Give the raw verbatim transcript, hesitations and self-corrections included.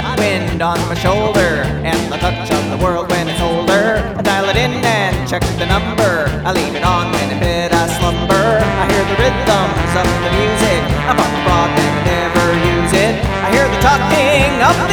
hot wind on my shoulder, and the touch of the world when it's older. I dial it in and check the number, I leave it on when in bed I slumber. I hear the rhythms of the music, I'm on the broad and I never use it. I hear the talking of